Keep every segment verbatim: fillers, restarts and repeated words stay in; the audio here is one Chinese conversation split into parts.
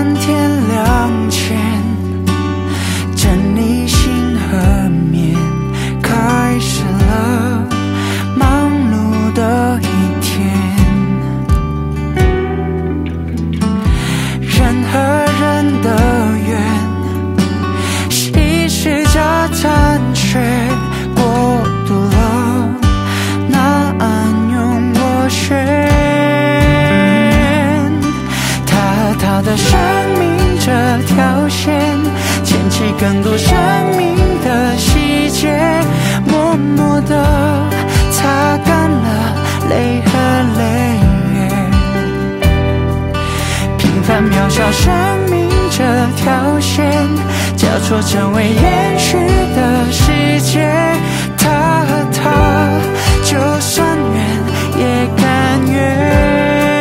看天亮前，整理心和眠，开始了忙碌的一天。人和人的缘，稀释着残缺，过度了那暗涌涡旋。他和他的生命这条线，牵起更多生命的细节，默默地擦干了泪和泪月。平凡渺小生命这条线，交错成为延续的世界。他和他就算远也甘愿。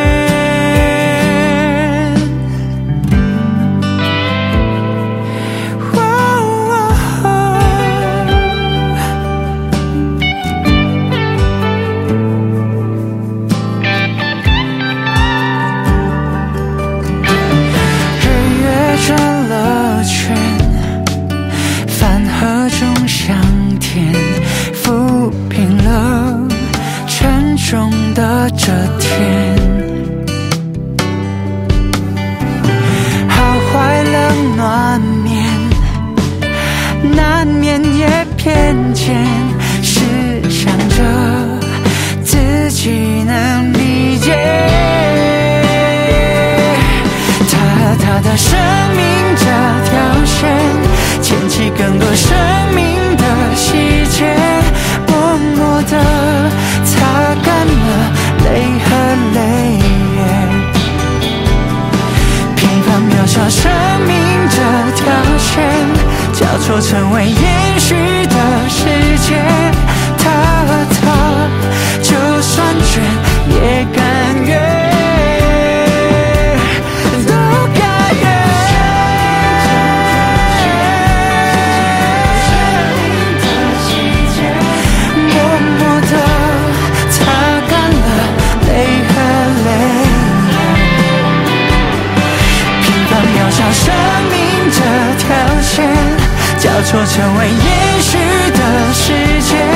抚平了沉重的这天，好坏冷暖面，难免也偏见，试想着自己能理解。他和他的生命这条线，牵起更多生命的细节，默默地擦干了泪和泪月。平凡渺小生命这条线，交错成为延续的世界。他和他就算倦也甘愿。生命这条线，交错成为延续的世界。